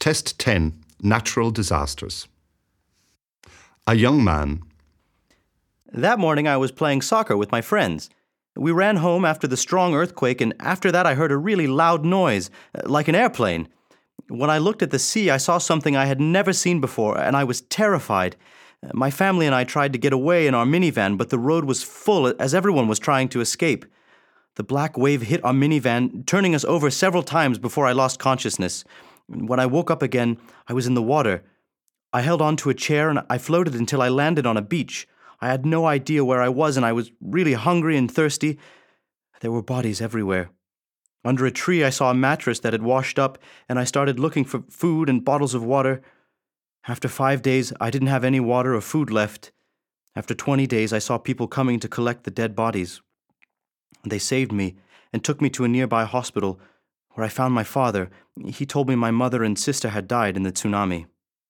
Test 10. Natural disasters. A young man. That morning I was playing soccer with my friends. We ran home after the strong earthquake, and after that I heard a really loud noise, like an airplane. When I looked at the sea, I saw something I had never seen before, and I was terrified. My family and I tried to get away in our minivan, but the road was full as everyone was trying to escape. The black wave hit our minivan, turning us over several times before I lost consciousness. When I woke up again, I was in the water. I held onto a chair and I floated until I landed on a beach. I had no idea where I was, and I was really hungry and thirsty. There were bodies everywhere. Under a tree, I saw a mattress that had washed up, and I started looking for food and bottles of water. After 5 days, I didn't have any water or food left. After 20 days, I saw people coming to collect the dead bodies. They saved me and took me to a nearby hospital, where I found my father. He told me my mother and sister had died in the tsunami.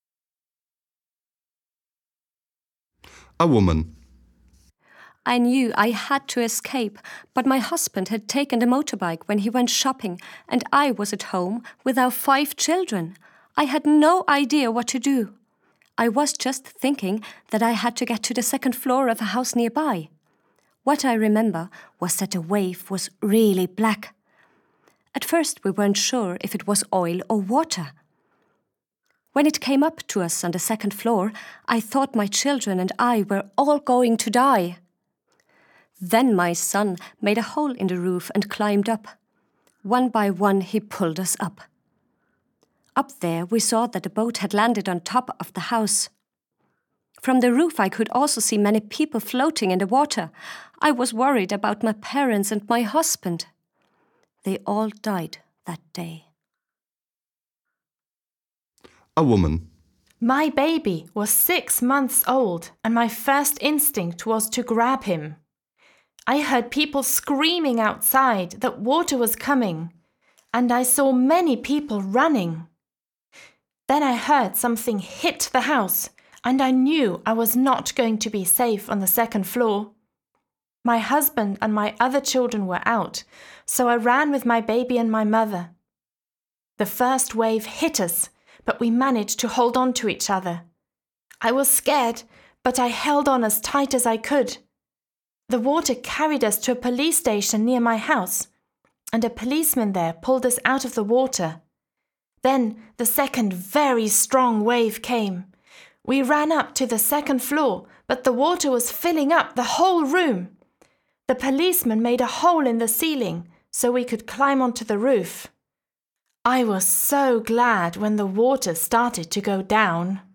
A woman. I knew I had to escape, but my husband had taken the motorbike when he went shopping, and I was at home with our 5 children. I had no idea what to do. I was just thinking that I had to get to the 2nd floor of a house nearby. What I remember was that the wave was really black. At first we weren't sure if it was oil or water. When it came up to us on the 2nd floor, I thought my children and I were all going to die. Then my son made a hole in the roof and climbed up. One by one he pulled us up. Up there we saw that the boat had landed on top of the house. From the roof I could also see many people floating in the water. I was worried about my parents and my husband. They all died that day. A woman. My baby was 6 months old, and my first instinct was to grab him. I heard people screaming outside that water was coming, and I saw many people running. Then I heard something hit the house, and I knew I was not going to be safe on the 2nd floor. My husband and my other children were out, so I ran with my baby and my mother. The first wave hit us, but we managed to hold on to each other. I was scared, but I held on as tight as I could. The water carried us to a police station near my house, and a policeman there pulled us out of the water. Then the second very strong wave came. We ran up to the 2nd floor, but the water was filling up the whole room. The policeman made a hole in the ceiling so we could climb onto the roof. I was so glad when the water started to go down.